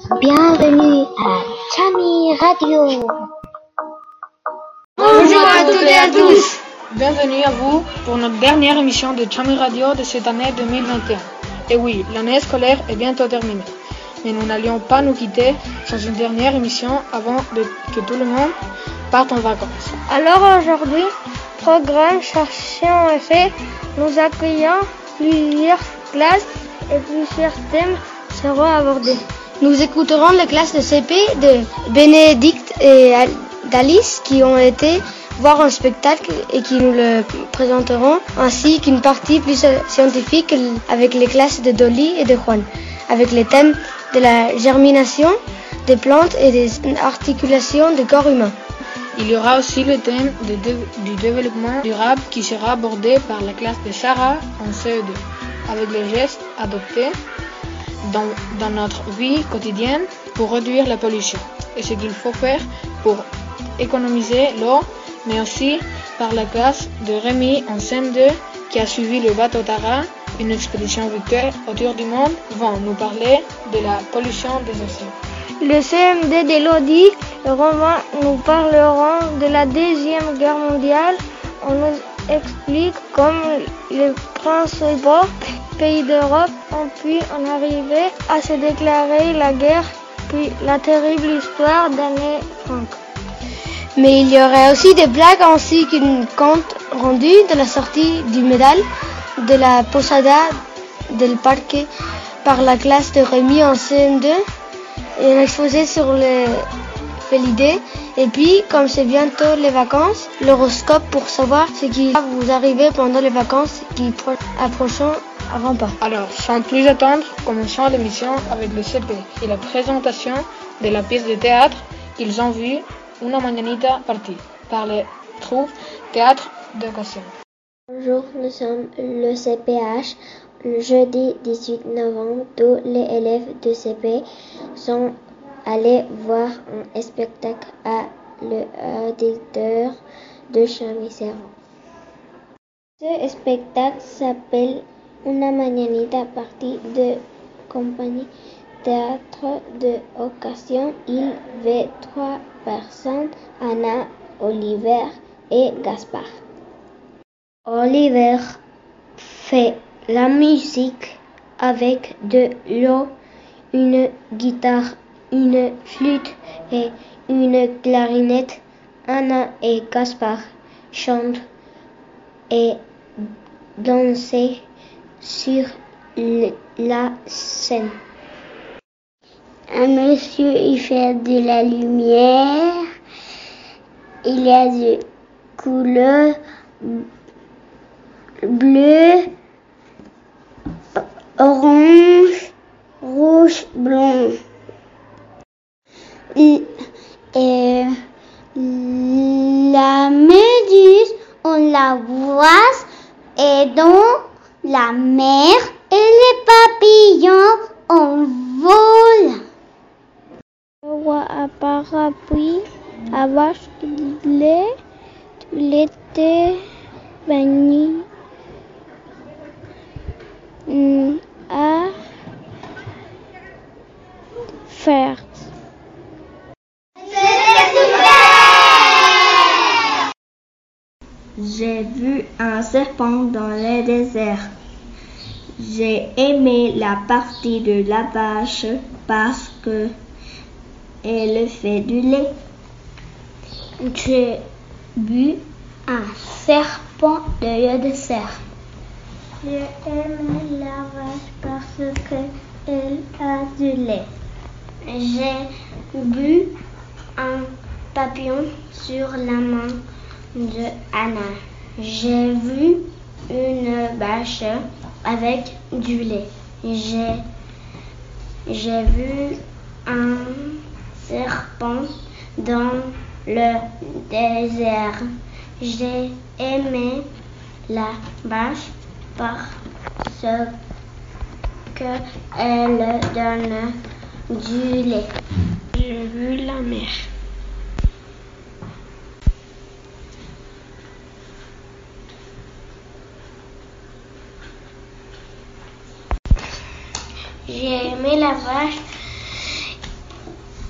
Bienvenue à Chami Radio. Bonjour à toutes et à tous. Bienvenue à vous pour notre dernière émission de Chami Radio de cette année 2021. Et oui, l'année scolaire est bientôt terminée. Mais nous n'allions pas nous quitter sans une dernière émission avant que tout le monde parte en vacances. Alors aujourd'hui, programme Cherchons et fait, nous accueillons plusieurs classes et plusieurs thèmes seront abordés. Nous écouterons les classes de CP de Bénédicte et d'Alice qui ont été voir un spectacle et qui nous le présenteront, ainsi qu'une partie plus scientifique avec les classes de Dolly et de Juan, avec les thèmes de la germination des plantes et des articulations du corps humain. Il y aura aussi le thème du développement durable qui sera abordé par la classe de Sarah en CE2, avec les gestes adoptés dans notre vie quotidienne pour réduire la pollution et ce qu'il faut faire pour économiser l'eau, mais aussi par la classe de Rémi en CM2 qui a suivi le bateau Tara, une expédition virtuelle autour du monde, vont nous parler de la pollution des océans. Le CMD d'Elodie et Romain nous parleront de la Deuxième Guerre mondiale. On nous explique comment les principaux pays d'Europe ont pu en arriver à se déclarer la guerre, puis la terrible histoire d'Anne Frank. Mais il y aurait aussi des blagues ainsi qu'une compte rendu de la sortie du médaille de la Posada del Parque par la classe de Rémi en CM2 et un exposé sur les félidés. Et puis, comme c'est bientôt les vacances, l'horoscope pour savoir ce qui va vous arriver pendant les vacances qui approchent avant pas. Alors, sans plus attendre, commençons l'émission avec le CP et la présentation de la pièce de théâtre qu'ils ont vue, Una Mañanita Partie, par le troupe Théâtre d'Occasion. Bonjour, nous sommes le CPH. Le jeudi 18 novembre, tous les élèves de CP sont allés voir un spectacle à l'auditeur de Chami-Serrant. Ce spectacle s'appelle Una Mañanita Partie de compagnie Théâtre d'Occasion. Il y avait 3 personnes, Anna, Oliver et Gaspard. Oliver fait la musique avec de l'eau, une guitare, une flûte et une clarinette. Anna et Gaspard chantent et dansent sur la scène. Un monsieur il fait de la lumière. Il y a des couleurs bleu, orange, rouge, blanc. Et la méduse, on la voit et dans la mer et les papillons, on vole. Le roi à parapluie, à vache de lait, tout l'été banni. À faire. J'ai vu un serpent dans le désert. J'ai aimé la partie de la vache parce que elle fait du lait. J'ai vu un serpent de l'œil de cerf. J'ai aimé la vache parce qu'elle a du lait. J'ai vu un papillon sur la main de Anna. J'ai vu une vache avec du lait. J'ai vu un serpent dans le désert. J'ai aimé la vache parce qu'elle donne du lait. J'ai vu la mer. J'ai aimé la vache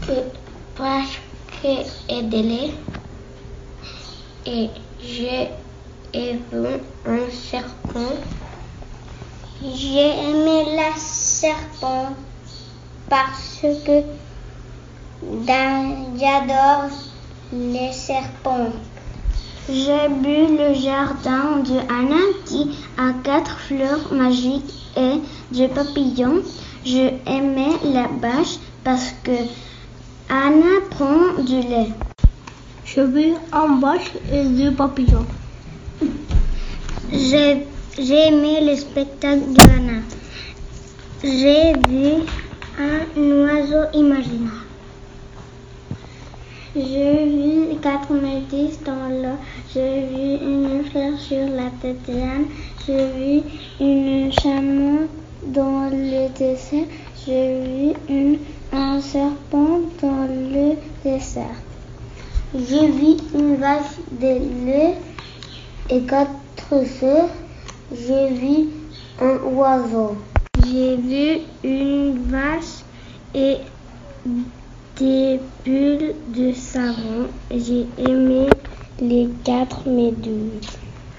parce qu'elle est laid. Et j'ai vu un serpent. J'ai aimé la serpent parce que j'adore les serpents. J'ai vu le jardin de Anna qui a 4 fleurs magiques et des papillons. Je aimais la vache parce que Anna prend du lait. J'ai vu un vache et 2 papillons. J'ai aimé le spectacle de Anna. J'ai vu un oiseau imaginaire. J'ai vu 4 métis dans l'eau. J'ai vu une fleur sur la tête d'Anne. J'ai vu une chameau dans le désert. J'ai vu un serpent dans le désert. J'ai vu une vache de lait et 4 œufs. J'ai vu un oiseau. J'ai vu une vache et des bulles de savon. J'ai aimé les 4 méduses.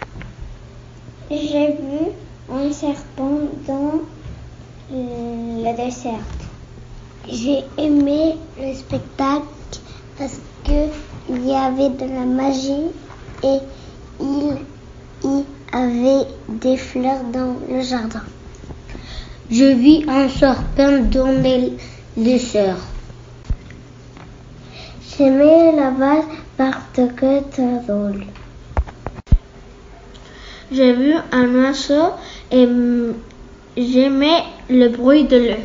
J'ai vu un serpent dans le désert. J'ai aimé le spectacle parce qu'il y avait de la magie et il y avait des fleurs dans le jardin. Je vis un serpent dans le désert. J'aimais la vache parce que c'est drôle. J'ai vu un oiseau et j'aimais le bruit de l'eau.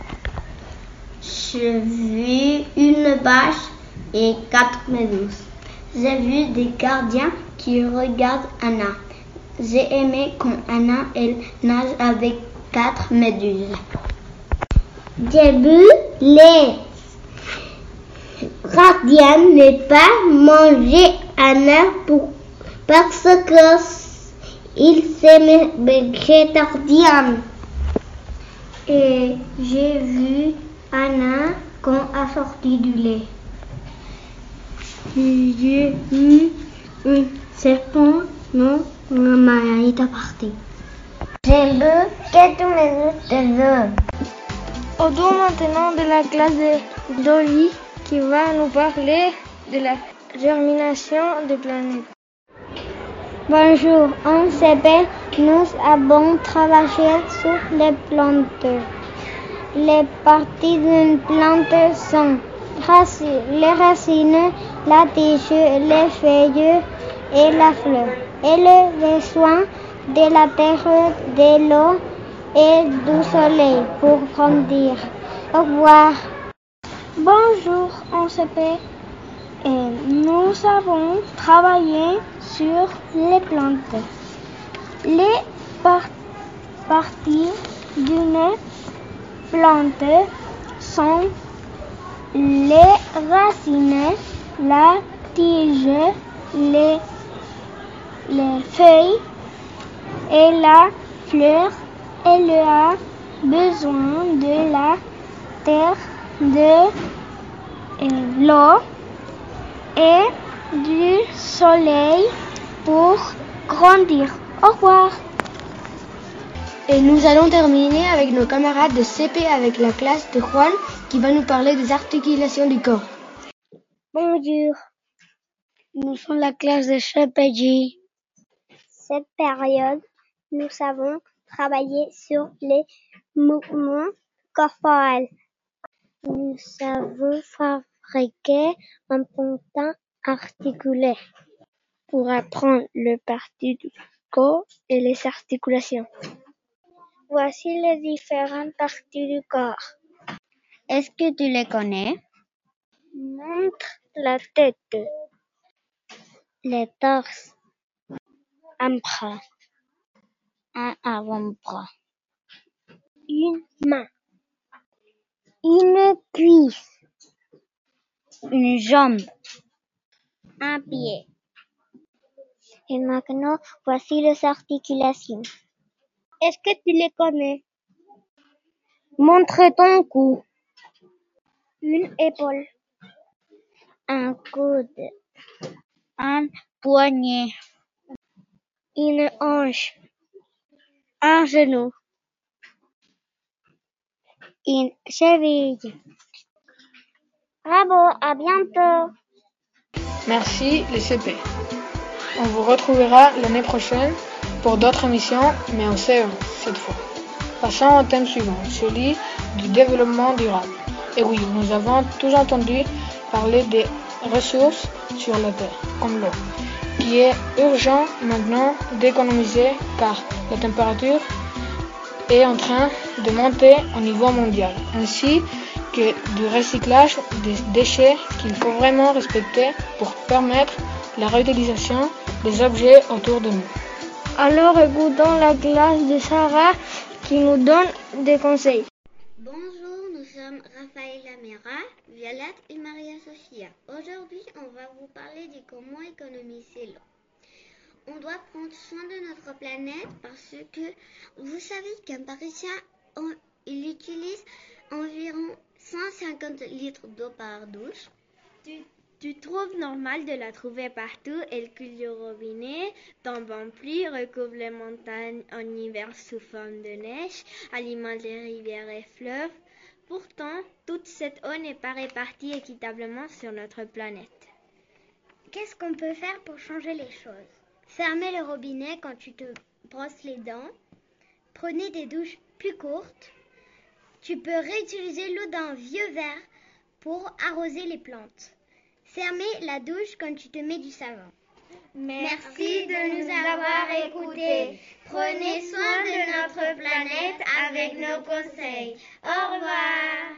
J'ai vu une vache et 4 méduses. J'ai vu des gardiens qui regardent Anna. J'ai aimé quand Anna elle nage avec 4 méduses. J'ai vu les gardiens ne pas manger Anna parce que ils s'aimaient végétariens. Et j'ai vu Anna quand elle a sorti du lait. J'ai vu un serpent dans la maille à partir. J'ai vu 4 minutes de l'eau. Autour maintenant de la classe de Dolly qui va nous parler de la germination des planètes. Bonjour, en CP, nous avons travaillé sur les plantes. Les parties d'une plante sont les racines, la tige, les feuilles et la fleur. Et le besoin de la terre, de l'eau et du soleil pour grandir. Au revoir. Bonjour, en CP. Nous avons travaillé sur les plantes. Les parties d'une plante sont les racines, la tige, les feuilles et la fleur. Elle a besoin de la terre, de l'eau et du soleil pour grandir. Au revoir. Et nous allons terminer avec nos camarades de CP avec la classe de Juan qui va nous parler des articulations du corps. Bonjour, nous sommes la classe de CPJ. Cette période, nous avons travaillé sur les mouvements corporels. Nous avons fabriqué un ponton articulé Pour apprendre les parties du corps et les articulations. Voici les différentes parties du corps. Est-ce que tu les connais? Montre la tête, Le torse, un bras, un avant-bras, une main, une cuisse, une jambe, un pied. Et maintenant, voici les articulations. Est-ce que tu les connais? montre ton cou, Une épaule, un coude, un poignet, une hanche, un genou, une cheville. Bravo, à bientôt. Merci les CP. On vous retrouvera l'année prochaine pour d'autres émissions, mais en CE1 cette fois. Passons au thème suivant, celui du développement durable. Et oui, nous avons tous entendu parler des ressources sur la Terre, comme l'eau, qui est urgent maintenant d'économiser car la température est en train de monter au niveau mondial, ainsi que du recyclage des déchets qu'il faut vraiment respecter pour permettre la réutilisation des objets autour de nous. Alors écoutons la classe de Sarah qui nous donne des conseils. Bonjour, nous sommes Raphaël Mera, Violette et Maria-Sophia. Aujourd'hui, on va vous parler de comment économiser l'eau. On doit prendre soin de notre planète parce que vous savez qu'un Parisien, il utilise environ 150 litres d'eau par douche. Tu trouves normal de la trouver partout. Elle coule du robinet, tombe en pluie, recouvre les montagnes en hiver sous forme de neige, alimente les rivières et fleuves. Pourtant, toute cette eau n'est pas répartie équitablement sur notre planète. Qu'est-ce qu'on peut faire pour changer les choses? Fermez le robinet quand tu te brosses les dents. Prenez des douches plus courtes. Tu peux réutiliser l'eau d'un vieux verre pour arroser les plantes. Fermez la douche quand tu te mets du savon. Merci de nous avoir écoutés. Prenez soin de notre planète avec nos conseils. Au revoir.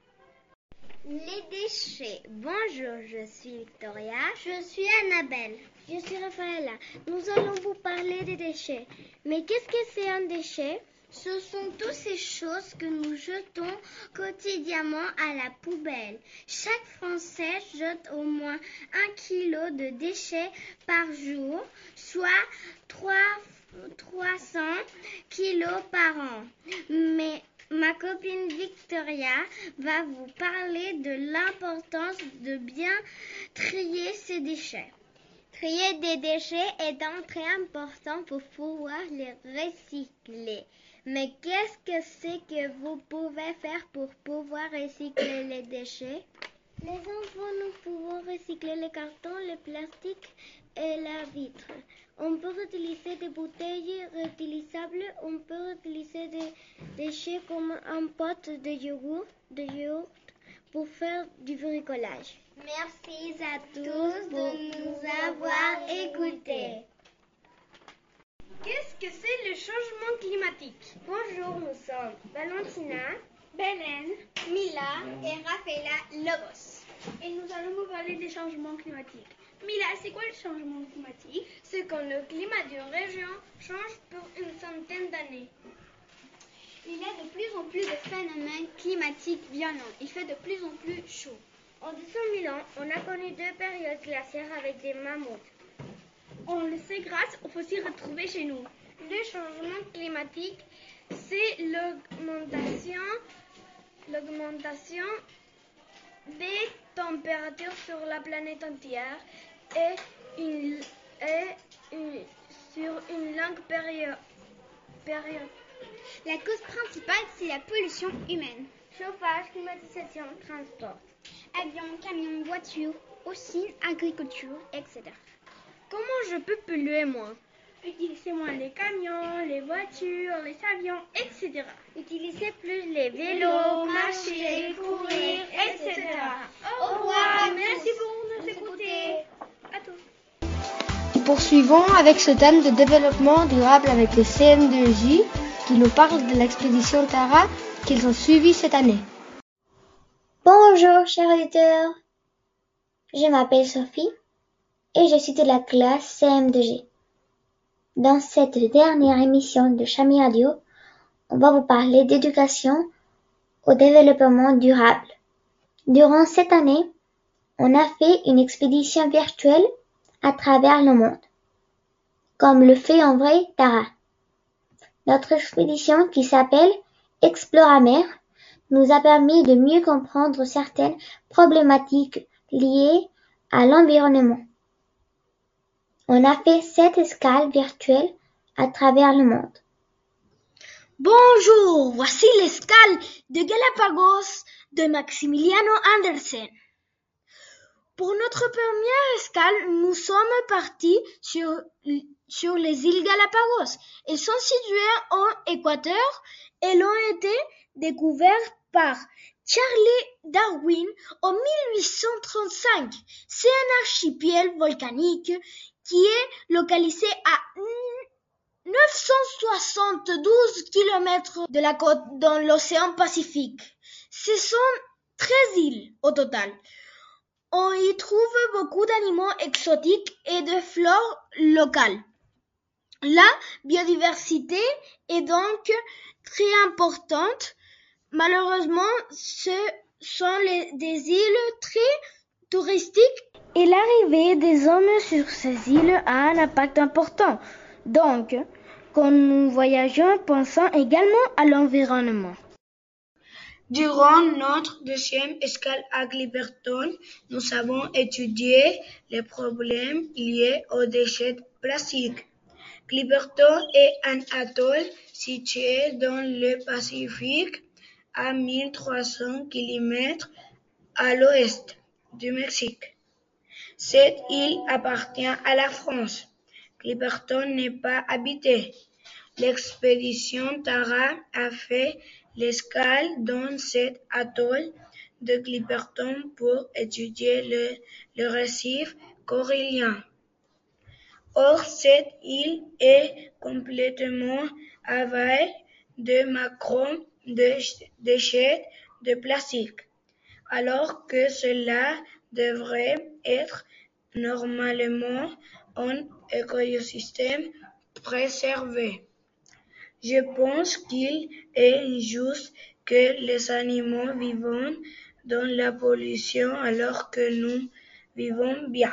Les déchets. Bonjour, je suis Victoria. Je suis Annabelle. Je suis Raphaëla. Nous allons vous parler des déchets. Mais qu'est-ce que c'est un déchet? Ce sont toutes ces choses que nous jetons quotidiennement à la poubelle. Chaque Français jette au moins 1 kilo de déchets par jour, soit 300 kilos par an. Mais ma copine Victoria va vous parler de l'importance de bien trier ces déchets. Trier des déchets est un très important pour pouvoir les recycler. Mais qu'est-ce que c'est que vous pouvez faire pour pouvoir recycler les déchets? Les enfants, nous pouvons recycler les cartons, le plastique et la vitre. On peut utiliser des bouteilles réutilisables, on peut utiliser des déchets comme un pot de yogourt pour faire du bricolage. Merci à tous de nous avoir écoutés. Qu'est-ce que c'est le changement climatique? Bonjour, nous sommes Valentina, Belen, Mila et Rafaela Lobos. Et nous allons vous parler des changements climatiques. Mila, c'est quoi le changement climatique? C'est quand le climat d'une région change pour une centaine d'années. Il y a de plus en plus de phénomènes climatiques violents. Il fait de plus en plus chaud. En 200 000 ans, on a connu 2 périodes glaciaires avec des mammouths. On le sait grâce aux fossiles retrouvés chez nous. Le changement climatique, c'est l'augmentation des températures sur la planète entière et sur une longue période. La cause principale, c'est la pollution humaine. Chauffage, climatisation, transport. Avions, camions, voitures, aussi agriculture, etc. Comment je peux polluer moins? Utilisez moins les camions, les voitures, les avions, etc. Utilisez plus les vélos, marcher, courir, etc. Au revoir, merci pour nous écouter. À tous. Poursuivons avec ce thème de développement durable avec les CM2J qui nous parlent de l'expédition Tara qu'ils ont suivie cette année. Bonjour chers auditeurs, je m'appelle Sophie et je suis de la classe CM2G. Dans cette dernière émission de Chami Radio, on va vous parler d'éducation au développement durable. Durant cette année, on a fait une expédition virtuelle à travers le monde, comme le fait en vrai Tara. Notre expédition qui s'appelle Exploramer nous a permis de mieux comprendre certaines problématiques liées à l'environnement. On a fait 7 escales virtuelles à travers le monde. Bonjour, voici l'escale de Galapagos de Maximiliano Andersen. Pour notre première escale, nous sommes partis sur les îles Galapagos. Elles sont situées en Équateur et elles ont été découvertes par Charles Darwin en 1835. C'est un archipel volcanique qui est localisé à 972 km de la côte dans l'océan Pacifique. Ce sont 13 îles au total. On y trouve beaucoup d'animaux exotiques et de flore locale. La biodiversité est donc très importante. Malheureusement, ce sont des îles très touristiques et l'arrivée des hommes sur ces îles a un impact important. Donc, quand nous voyageons, pensons également à l'environnement. Durant notre deuxième escale à Clipperton, nous avons étudié les problèmes liés aux déchets plastiques. Clipperton est un atoll situé dans le Pacifique à 1300 km à l'ouest du Mexique. Cette île appartient à la France. Clipperton n'est pas habitée. L'expédition Tara a fait l'escale dans cet atoll de Clipperton pour étudier le récif corallien. Or, cette île est complètement avare de macros de déchets de plastique, alors que cela devrait être normalement un écosystème préservé. Je pense qu'il est injuste que les animaux vivent dans la pollution alors que nous vivons bien.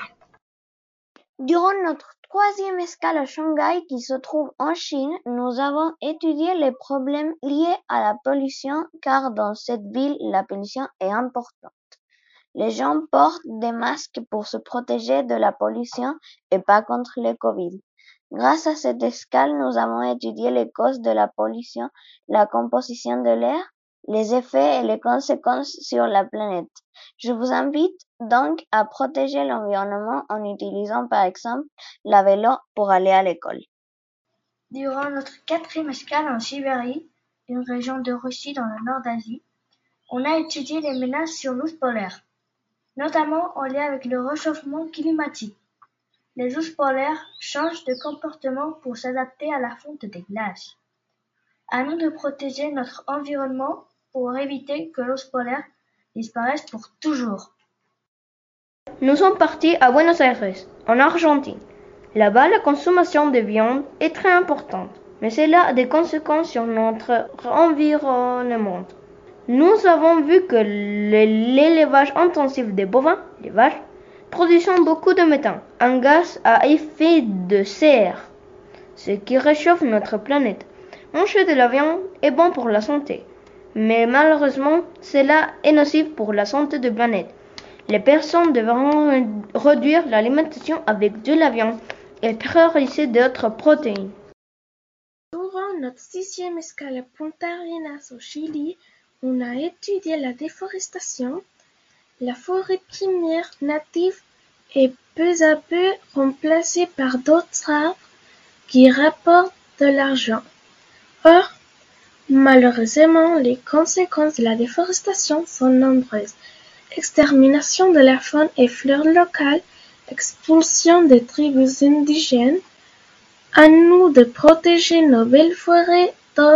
Durant notre troisième escale à Shanghai, qui se trouve en Chine, nous avons étudié les problèmes liés à la pollution, car dans cette ville, la pollution est importante. Les gens portent des masques pour se protéger de la pollution et pas contre le Covid. Grâce à cette escale, nous avons étudié les causes de la pollution, la composition de l'air, les effets et les conséquences sur la planète. Je vous invite donc à protéger l'environnement en utilisant par exemple la vélo pour aller à l'école. Durant notre quatrième escale en Sibérie, une région de Russie dans le nord d'Asie, on a étudié les menaces sur l'ours polaire, notamment en lien avec le réchauffement climatique. Les ours polaires changent de comportement pour s'adapter à la fonte des glaces. À nous de protéger notre environnement pour éviter que l'ours polaire disparaisse pour toujours. Nous sommes partis à Buenos Aires, en Argentine. Là-bas, la consommation de viande est très importante, mais cela a des conséquences sur notre environnement. Nous avons vu que l'élevage intensif des bovins, les vaches, produisant beaucoup de méthane, un gaz à effet de serre, ce qui réchauffe notre planète. Manger de la viande est bon pour la santé, mais malheureusement, cela est nocif pour la santé de la planète. Les personnes devront réduire l'alimentation avec de la viande et prioriser d'autres protéines. Durant notre sixième escale à Punta Arenas au Chili, on a étudié la déforestation. La forêt primaire native est peu à peu remplacée par d'autres arbres qui rapportent de l'argent. Or, malheureusement, les conséquences de la déforestation sont nombreuses. Extermination de la faune et flore locale, expulsion des tribus indigènes. À nous de protéger nos belles forêts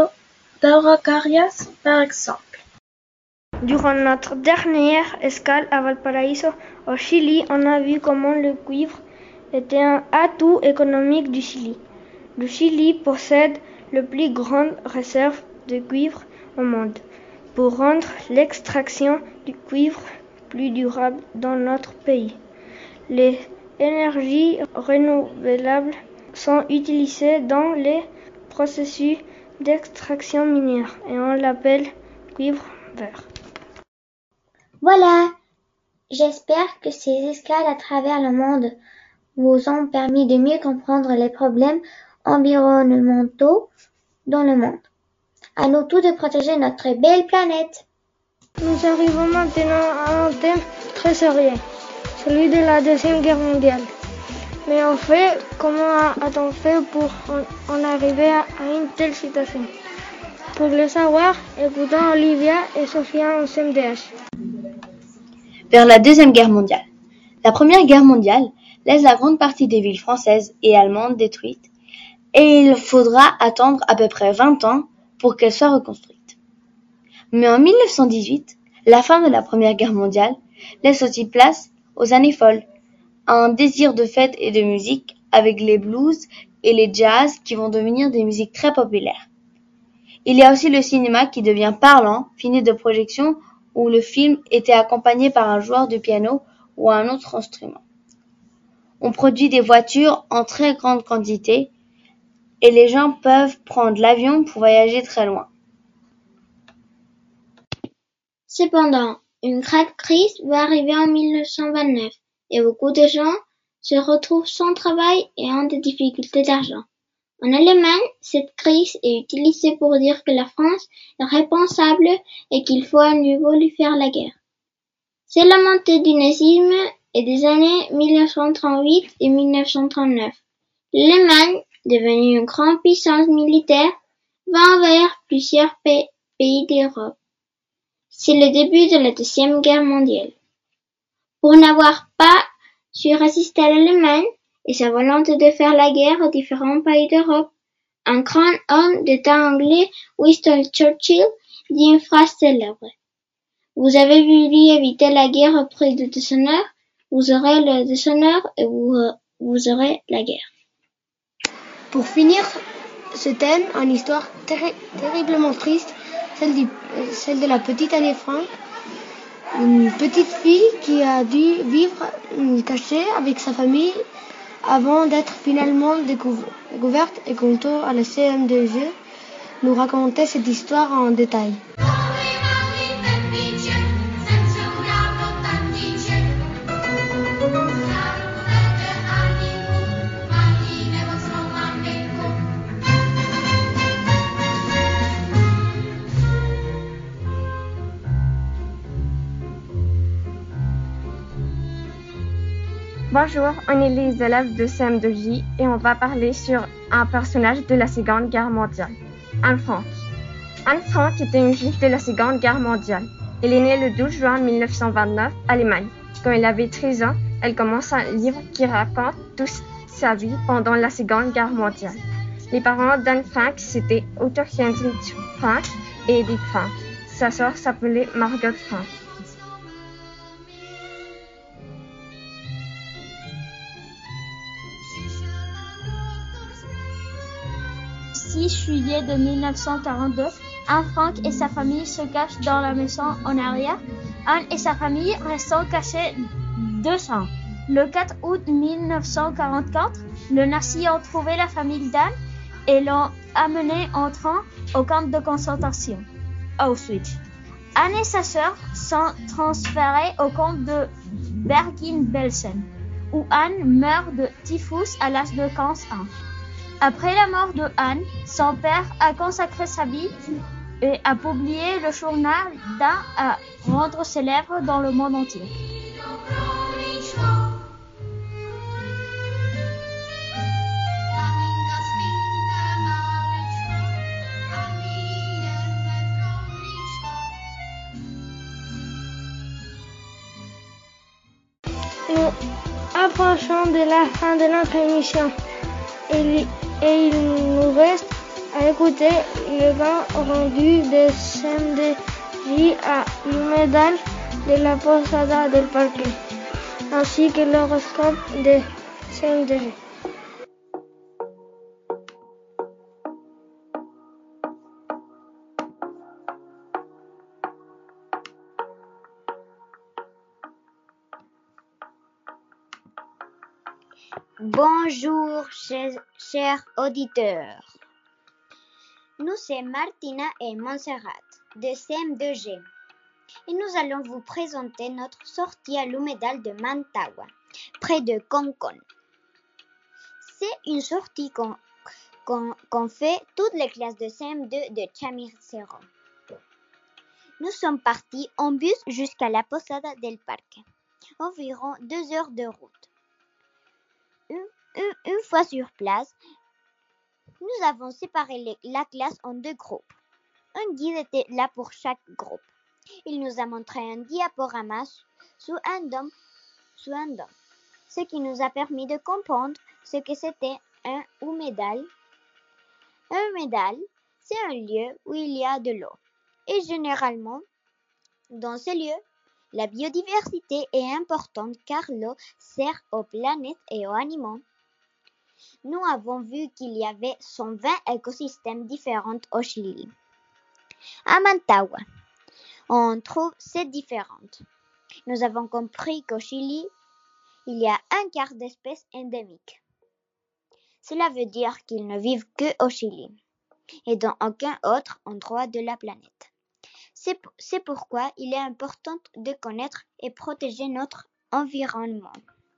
d'araucarias, par exemple. Durant notre dernière escale à Valparaíso, au Chili, on a vu comment le cuivre était un atout économique du Chili. Le Chili possède la plus grande réserve de cuivre au monde. Pour rendre l'extraction du cuivre plus durable dans notre pays, les énergies renouvelables sont utilisées dans les processus d'extraction minière et on l'appelle cuivre vert. Voilà, J'espère que ces escales à travers le monde vous ont permis de mieux comprendre les problèmes environnementaux dans le monde. À nous tous de protéger notre belle planète. Nous arrivons maintenant à un thème très sérieux, celui de la Deuxième Guerre mondiale. Mais en fait, comment a-t-on fait pour en arriver à une telle situation? Pour le savoir, écoutons Olivia et Sophia en CMDH. Vers la Deuxième Guerre mondiale. La Première Guerre mondiale laisse la grande partie des villes françaises et allemandes détruites, et il faudra attendre à peu près 20 ans pour qu'elles soient reconstruites. Mais en 1918, la fin de la Première Guerre mondiale laisse aussi place aux années folles, à un désir de fête et de musique avec les blues et les jazz qui vont devenir des musiques très populaires. Il y a aussi le cinéma qui devient parlant, fini de projection, où le film était accompagné par un joueur de piano ou un autre instrument. On produit des voitures en très grande quantité et les gens peuvent prendre l'avion pour voyager très loin. Cependant, une grave crise va arriver en 1929 et beaucoup de gens se retrouvent sans travail et ont des difficultés d'argent. En Allemagne, cette crise est utilisée pour dire que la France est responsable et qu'il faut à nouveau lui faire la guerre. C'est la montée du nazisme et des années 1938 et 1939. L'Allemagne, devenue une grande puissance militaire, va envahir plusieurs pays d'Europe. C'est le début de la Deuxième Guerre mondiale. Pour n'avoir pas su résister à l'Allemagne et sa volonté de faire la guerre aux différents pays d'Europe, un grand homme d'État anglais, Winston Churchill, dit une phrase célèbre. Vous avez voulu éviter la guerre auprès du déshonneur, vous aurez le déshonneur et vous aurez la guerre. Pour finir ce thème, une histoire terriblement triste, celle de la petite Anne Frank, une petite fille qui a dû vivre cachée avec sa famille avant d'être finalement découverte, et Conto à la CM2G nous racontait cette histoire en détail. Bonjour, on est les élèves de CM2J et on va parler sur un personnage de la Seconde Guerre mondiale, Anne Frank. Anne Frank était une juive de la Seconde Guerre mondiale. Elle est née le 12 juin 1929 à Allemagne. Quand elle avait 13 ans, elle commence un livre qui raconte toute sa vie pendant la Seconde Guerre mondiale. Les parents d'Anne Frank, c'était Otto Heinrich Frank et Edith Frank. Sa sœur s'appelait Margot Frank. 6 juillet de 1942, Anne Frank et sa famille se cachent dans la maison en arrière. Anne et sa famille restent cachés 2 ans. Le 4 août 1944, les nazis ont trouvé la famille d'Anne et l'ont amenée en train au camp de concentration, Auschwitz. Anne et sa sœur sont transférées au camp de Bergen-Belsen, où Anne meurt de typhus à l'âge de 15 ans. Après la mort de Anne, son père a consacré sa vie et a publié le journal d'Anne à rendre célèbre dans le monde entier. Nous approchons de la fin de notre émission. Et il nous reste à écouter le grand rendu de CM2J à l'humedal de la Posada del Parque, ainsi que l'horoscope de CM2J. Bonjour, chers auditeurs. Nous sommes Martina et Montserrat de CM2G. Et nous allons vous présenter notre sortie à l'humedal de Mantagua, près de Concón. C'est une sortie qu'on fait toutes les classes de CM2 de Chamiseró. Nous sommes partis en bus jusqu'à la Posada del Parque, environ 2 heures de route. Une fois sur place, nous avons séparé la classe en 2 groupes. Un guide était là pour chaque groupe. Il nous a montré un diaporama sous un dôme, ce qui nous a permis de comprendre ce que c'était un humedal. Un humedal, c'est un lieu où il y a de l'eau. Et généralement, dans ce lieu, la biodiversité est importante car l'eau sert aux planètes et aux animaux. Nous avons vu qu'il y avait 120 écosystèmes différents au Chili. À Mantagua, on trouve ces différentes. Nous avons compris qu'au Chili, il y a 1/4 d'espèces endémiques. Cela veut dire qu'ils ne vivent qu'au Chili et dans aucun autre endroit de la planète. C'est pourquoi il est important de connaître et protéger notre environnement.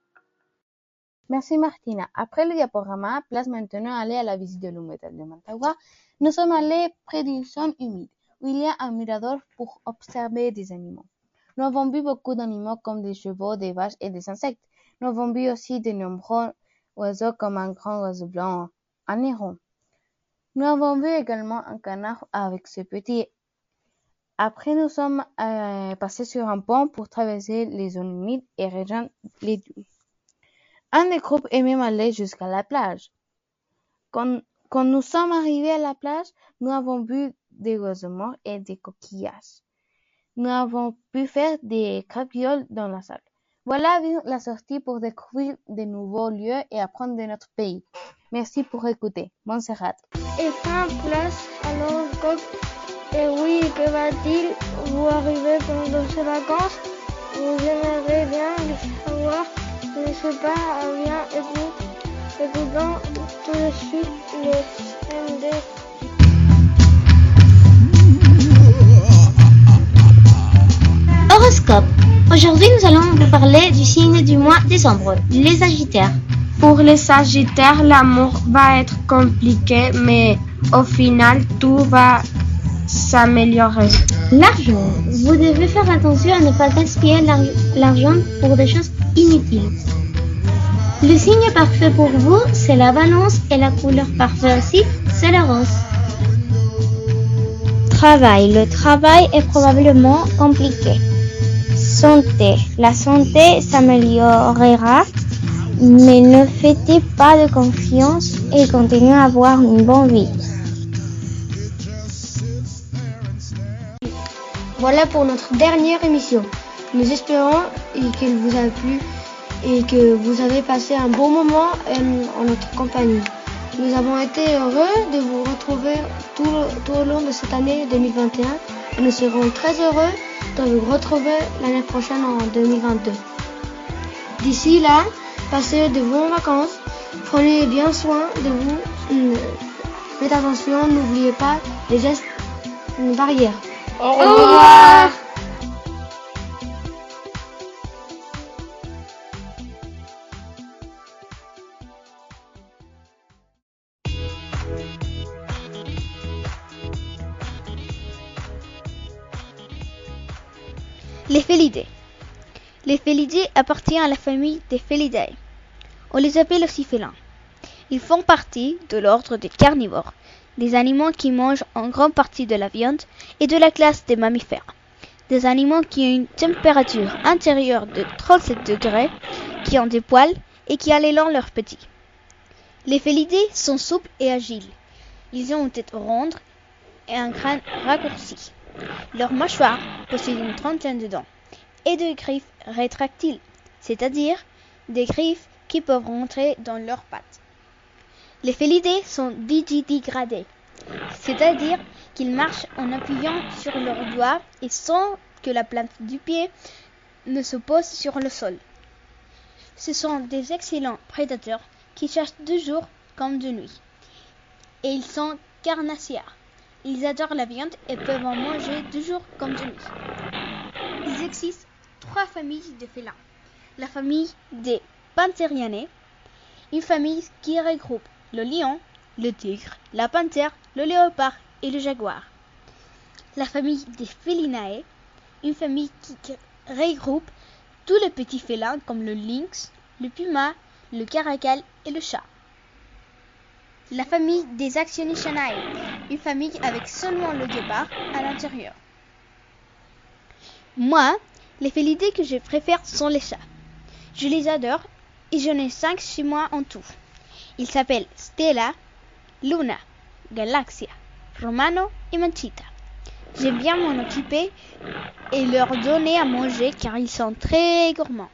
Merci Martina. Après le diaporama, place maintenant à aller à la visite de l'humedal de Mantagua. Nous sommes allés près d'une zone humide où il y a un mirador pour observer des animaux. Nous avons vu beaucoup d'animaux comme des chevaux, des vaches et des insectes. Nous avons vu aussi de nombreux oiseaux comme un grand oiseau blanc, un héron. Nous avons vu également un canard avec ses petits. Après, nous sommes passés sur un pont pour traverser les zones humides et rejoindre les dunes. Un des groupes est même allé jusqu'à la plage. Quand nous sommes arrivés à la plage, nous avons vu des oiseaux morts et des coquillages. Nous avons pu faire des cabrioles dans la salle. Voilà la sortie pour découvrir de nouveaux lieux et apprendre de notre pays. Merci pour écouter. Montserrat. Et fin place à l'horoscope. Et oui, que va-t-il vous arriver pendant ces vacances? Vous aimeriez bien le savoir. Je ne sais pas, bien écoutons tout de suite les MD. Horoscope. Aujourd'hui, nous allons vous parler du signe du mois décembre, les Sagittaires. Pour les Sagittaires, l'amour va être compliqué, mais au final, tout va s'améliorer. L'argent. Vous devez faire attention à ne pas gaspiller l'argent pour des choses inutiles. Le signe parfait pour vous, c'est la Balance et la couleur parfaite aussi, c'est le rose. Travail. Le travail est probablement compliqué. Santé. La santé s'améliorera, mais ne faites pas de confiance et continuez à avoir une bonne vie. Voilà pour notre dernière émission. Nous espérons qu'elle vous a plu et que vous avez passé un bon moment en notre compagnie. Nous avons été heureux de vous retrouver tout au long de cette année 2021 et nous serons très heureux de vous retrouver l'année prochaine en 2022. D'ici là, passez de bonnes vacances, prenez bien soin de vous, faites attention, n'oubliez pas les gestes barrières. Au revoir. Les félidés. Les félidés appartiennent à la famille des Felidae. On les appelle aussi félins. Ils font partie de l'ordre des carnivores, des animaux qui mangent en grande partie de la viande et de la classe des mammifères. Des animaux qui ont une température intérieure de 37 degrés, qui ont des poils et qui allaitent leurs petits. Les félidés sont souples et agiles. Ils ont une tête ronde et un crâne raccourci. Leur mâchoire possède une trentaine de dents et de griffes rétractiles, c'est-à-dire des griffes qui peuvent rentrer dans leurs pattes. Les félidés sont digidégradés, c'est-à-dire qu'ils marchent en appuyant sur leurs doigts et sans que la plante du pied ne se pose sur le sol. Ce sont des excellents prédateurs qui chassent de jour comme de nuit. Et ils sont carnassiers. Ils adorent la viande et peuvent en manger de jour comme de nuit. Il existe 3 familles de félins. La famille des Pantherianae, une famille qui regroupe le lion, le tigre, la panthère, le léopard et le jaguar. La famille des Felinae, une famille qui regroupe tous les petits félins comme le lynx, le puma, le caracal et le chat. La famille des Actionicinae, une famille avec seulement le guépard à l'intérieur. Moi, les félidés que je préfère sont les chats. Je les adore et j'en ai 5 chez moi en tout. Ils s'appellent Stella, Luna, Galaxia, Romano et Manchita. J'aime bien m'en occuper et leur donner à manger car ils sont très gourmands.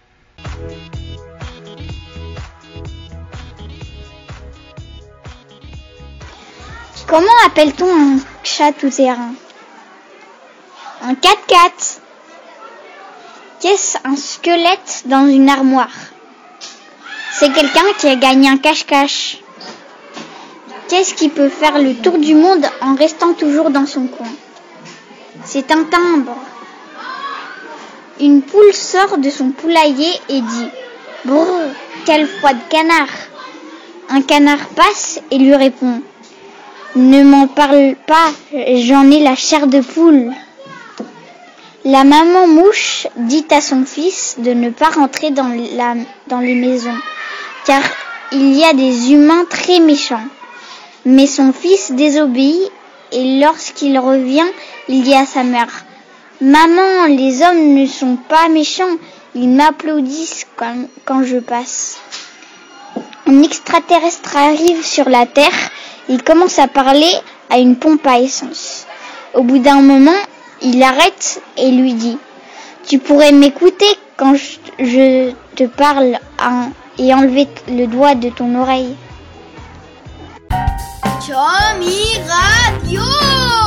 Comment appelle-t-on un chat tout-terrain? Un 4x4. Qu'est-ce un squelette dans une armoire? C'est quelqu'un qui a gagné un cache-cache. Qu'est-ce qui peut faire le tour du monde en restant toujours dans son coin? C'est un timbre. Une poule sort de son poulailler et dit « Brrr, quel froid de canard !» Un canard passe et lui répond « Ne m'en parle pas, j'en ai la chair de poule. » La maman mouche dit à son fils de ne pas rentrer dans les maisons, car il y a des humains très méchants. Mais son fils désobéit et lorsqu'il revient, il dit à sa mère « Maman, les hommes ne sont pas méchants, ils m'applaudissent quand je passe. » Un extraterrestre arrive sur la Terre, il commence à parler à une pompe à essence. Au bout d'un moment, il arrête et lui dit « Tu pourrais m'écouter quand je te parle et enlever le doigt de ton oreille. » Chomi Radio.